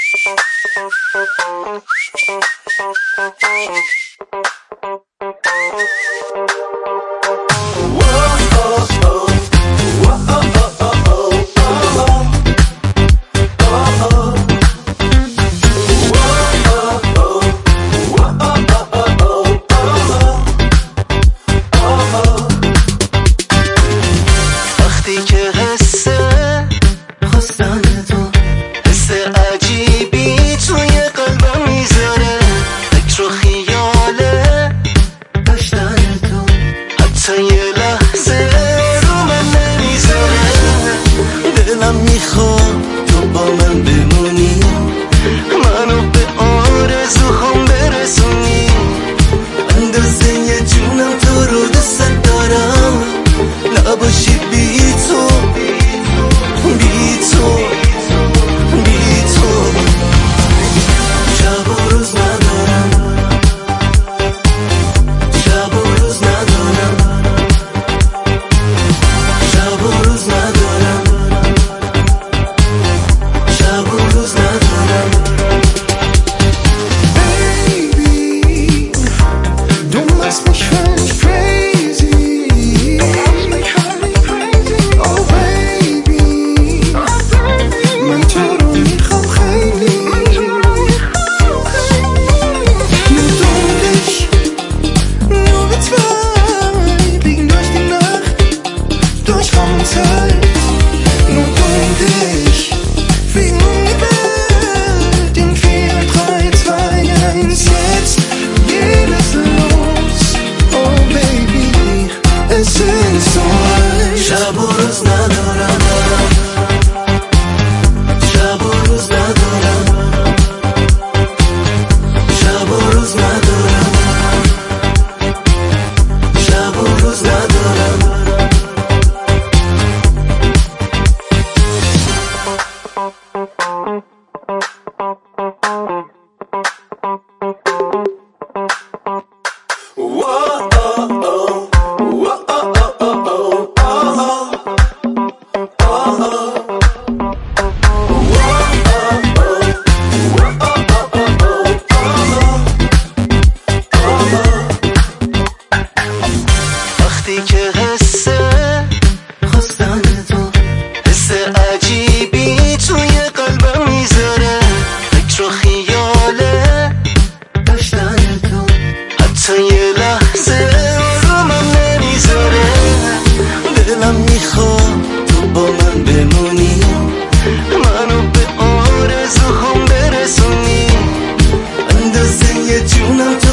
وقتی که خواستن تو حس عجیبی توی قلبم میذاره، فکر و خیاله داشتن تو حتی یه لحظه رو من نمیذاره. دلم میخواد تو با من بمونی، منو به آرزوهام برسونی، اندازه یه جونم تو رو دوست دارم، نباشی بی تو بی تو بی تو. شب و روز ندارم، شب و روز ندارم، شب و روز ندارم، شب و روز ندارم. Baby, du machst mich völlig crazy. شب و روز ندارم، شب و روز ندارم، شب و روز ندارم، شب و روز ندارم. وقتی که خواستن تو حس عجیبی توی قلبم میذاره، فکر و خیاله داشتن تو حتی یه لحظه رو من نمیذاره. دلم میخواد تو با من بمونی، منو به آرزوهام برسونی، اندازه یه جونم